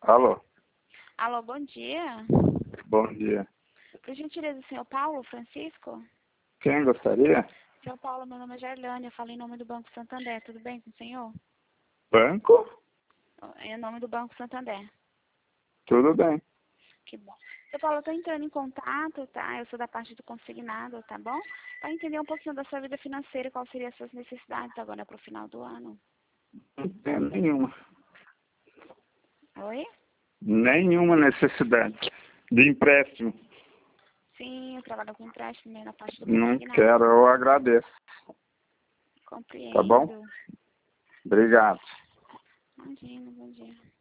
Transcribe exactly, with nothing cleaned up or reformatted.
Alô? Alô, bom dia. Bom dia. Por gentileza, o senhor Paulo Francisco? Quem gostaria? Senhor Paulo, meu nome é Gerlânia, eu falo em nome do Banco Santander, tudo bem com o senhor? Banco? É em nome do Banco Santander. Tudo bem. Que bom. Senhor Paulo, eu estou entrando em contato, tá? Eu sou da parte do consignado, tá bom? Para entender um pouquinho da sua vida financeira, quais seriam as suas necessidades agora para o final do ano. Não tenho nenhuma. Oi? Nenhuma necessidade de empréstimo. Sim, eu trabalho com empréstimo né, na parte do Não consignado. quero, eu agradeço. Compreendo. Tá bom? Obrigado. Imagina, bom dia.